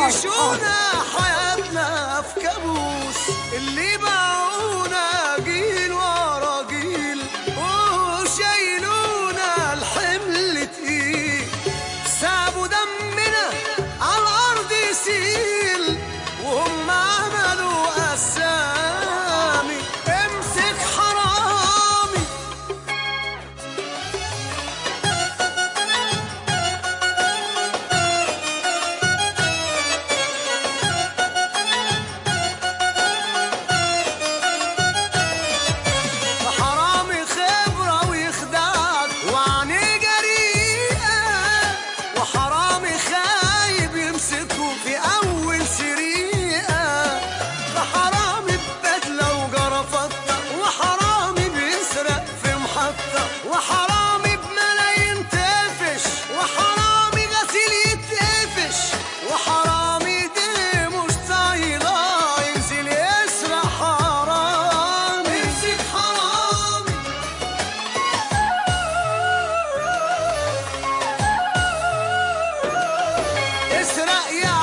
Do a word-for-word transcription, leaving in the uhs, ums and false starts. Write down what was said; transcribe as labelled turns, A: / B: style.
A: عيشونا حياتنا في كابوس، اللي باعونا جيل ورا جيل وشايلونا الحمل تقيل، سابوا دمنا على الارض يسيل وهم عملوا اسامي. امسك حرامي حرامي خبرة ويخدعك وعينيه جريئة، وحرامي خايب يمسكه في أول سريقة، فحرامي ببدلة وجرافطة، وحرامي بيسرق في محطة، وحرامي بملايين تقفش، وحرامي غسيل يتقفش، وحرامي دي مش طايلة ينزل يسرق. حرامي امسك حرامي اسرق يا